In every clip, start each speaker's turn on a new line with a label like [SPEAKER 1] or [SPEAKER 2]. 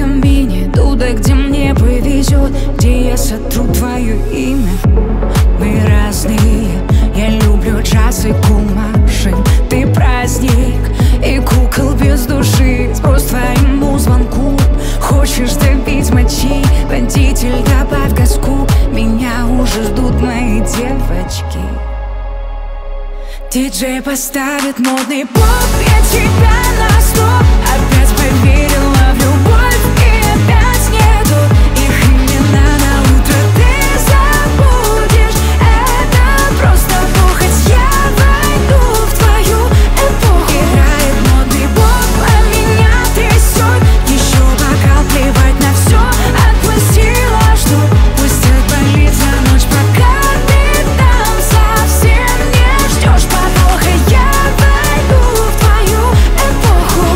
[SPEAKER 1] камине, туда, где мне повезет, где я сотру твое имя. Мы разные, я люблю джаз и кул-машин. Ты праздник и кукол без души. Сброс твоему звонку. Хочешь добить мочи, водитель, добавь газку. Меня уже ждут мои девочки. Диджей поставит модный поп, я тебя на стоп. Опять поверила в любовь и опять нету их имена на утро. Ты забудешь, это просто похоть. Я войду в твою эпоху. Играет модный поп, а меня трясет. Еще бокал, плевать на все. Отпустила, что пусть отболит за ночь, пока ты там совсем не ждешь подвоха. Я войду в твою эпоху.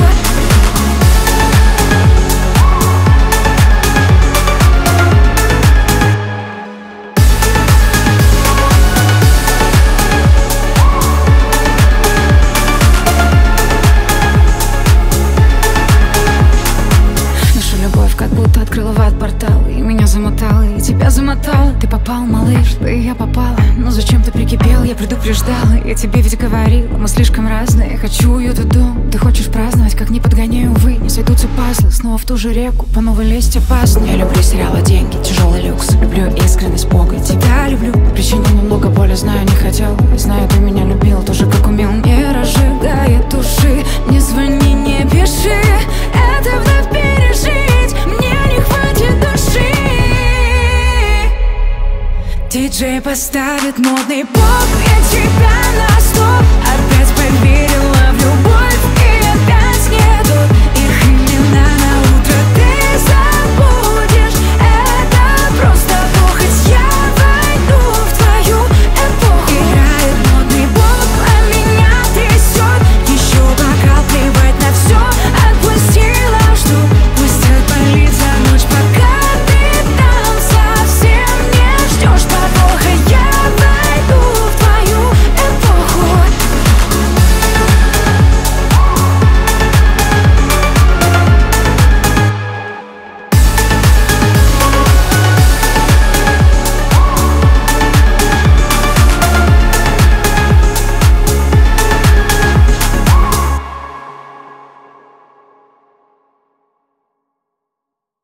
[SPEAKER 1] Наша любовь как будто открыла в ад портал, и меня замотала, и тебя замотала. Ты попал, малыш, да и я попала. Но зачем ты прикипел, я предупреждала. Я тебе ведь говорила, мы слишком разные. Я хочу уют и дом, ты хочешь праздновать, как не подгоняю, увы. Не сойдутся пазлы, снова в ту же реку, по новой лезть опасно. Я люблю сериалы, деньги, тяжелый люкс. Люблю искренность, Бога, тебя люблю. Причинил много боли, знаю, не хотел. Знаю, ты меня любил, тоже как умел. Не разжигает души, не звони, не пиши. Это вновь пережить, мне не хватит души. Диджей поставит модный поп, я тебя на стоп.